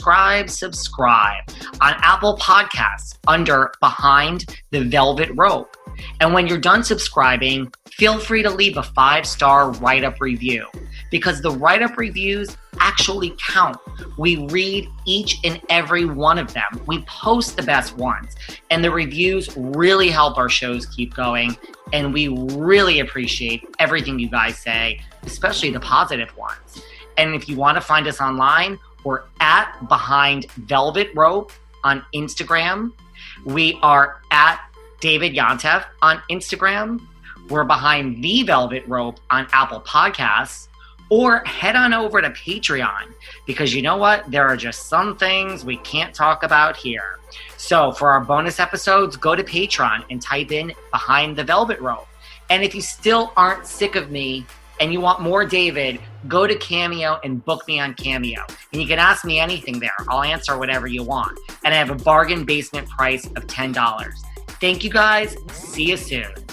on Apple Podcasts under Behind the Velvet Rope. And when you're done subscribing, feel free to leave a 5-star write-up review because the write-up reviews actually count. We read each and every one of them. We post the best ones, and the reviews really help our shows keep going. And we really appreciate everything you guys say, especially the positive ones. And if you want to find us online, we're at Behind Velvet Rope on Instagram. We are at David Yontef on Instagram. We're Behind the Velvet Rope on Apple Podcasts. Or head on over to Patreon because you know what? There are just some things we can't talk about here. So for our bonus episodes, go to Patreon and type in Behind the Velvet Rope. And if you still aren't sick of me and you want more David, go to Cameo and book me on Cameo. And you can ask me anything there. I'll answer whatever you want. And I have a bargain basement price of $10. Thank you guys. See you soon.